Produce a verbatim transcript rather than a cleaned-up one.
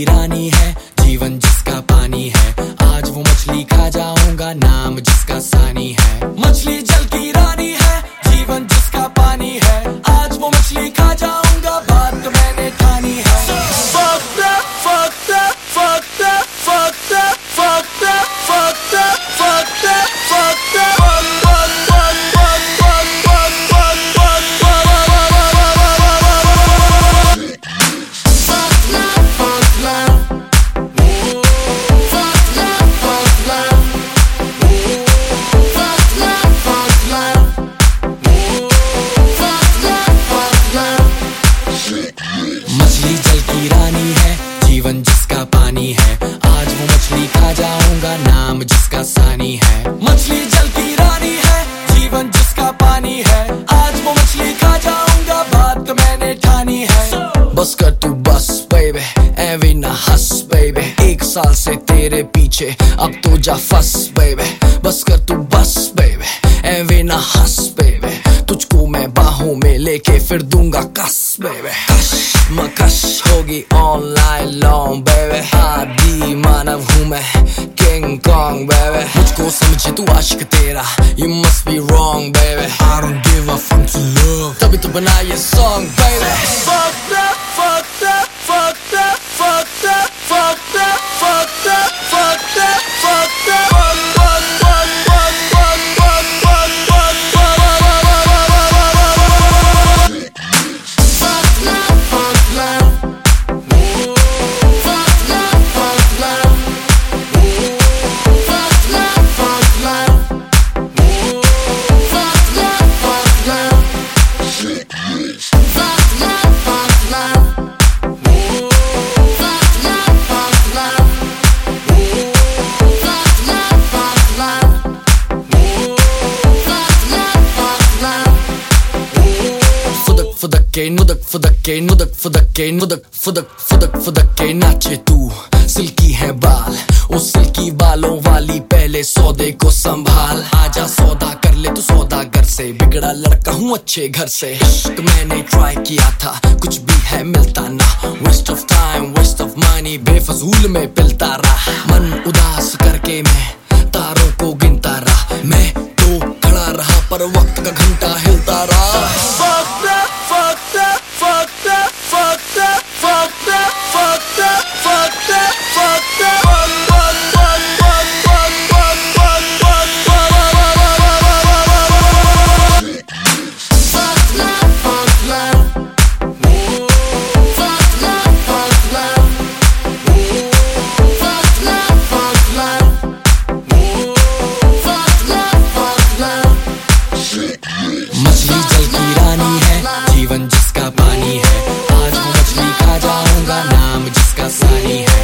रानी है, जीवन जिसका पानी है। आज वो मछली खा जाऊंगा, नाम जिसका सानी है। मछली जल की रानी है, जीवन जिसका पानी है। आज वो मछली खा जाऊंगा, बात मैंने ठानी है। Fuck that, fuck that, fuck that, fuck that, fuck that, fuck that, fuck that, fuck that, fuck, fuck, fuck, fuck, fuck, fuck, fuck, fuck, fuck, fuck love, fuck love, fuck love, fuck love, fuck love, fuck love, fuck love, fuck love, fuck love। मछली जल की रानी है, जीवन जिसका पानी है। आज वो मछली खा जाऊंगा, नाम जिसका सानी है। मछली जल की रानी है, जीवन जिसका पानी है। आज वो मछली खा जाऊंगा, बात मैंने ठानी है। बस कर तू बस बेबे, एवी ना हंस बेबे। एक साल से तेरे पीछे, अब तो जा फंस बेबे। बस कर तू बस बेबे, एवी ना हंस बेबे। तुझको मैं बाहों में लेके फिर दूंगा कस बेबे। कश मकश होगी ऑनलाइन लॉन्ग बेबे। आदि मानव हूँ मैं, किंग कॉन्ग बेबे। मुझको समझे तू आशिक तेरा, you must be wrong baby। I don't give a fuck to love, तभी तो बना ये song baby। Fuck that, fuck that, fuck that, fuck that, fuck that, fuck that, fuck that, fuck that, fuck, fuck, fuck, fuck, fuck, fuck, fuck, fuck, fuck, fuck love, fuck love, fuck love, fuck love, fuck love, fuck love, fuck love, fuck love, fuck love, fuck love, fuck love, fuck love, fuck love, fuck love, fuck love, fuck love, फुदक फुदक के नुदक फुदक के नुदक फुदक के नुदक फुदक फुदक फुदक के नाचे तू। Silkie है बाल, उस silkie बालों वाली, पहले सौदे को संभाल। आजा सौदा कर ले तू सौदागर से, बिगड़ा लड़का हूँ अच्छे घर से। इश्क मैंने ट्राई किया था, कुछ भी है मिलता ना। Waste of time, waste of money, बेफजूल में पिलता रहा। मन उदास करके मैं तारों को गिनता रहा। मैं तो खड़ा रहा पर वक्त का घंटा हिलता रहा। Fuck that, fuck that, fuck that, fuck that, fuck that, fuck that, fuck that, fuck that, fuck, fuck, fuck, fuck, fuck, fuck, fuck, fuck, fuck, fuck love, fuck love, fuck love, fuck love, fuck love, fuck love, fuck love, fuck love। मछली जल की रानी है, जीवन जिसका पानी है। आज वो मछली खा जाऊंगा, नाम जिसका सानी है।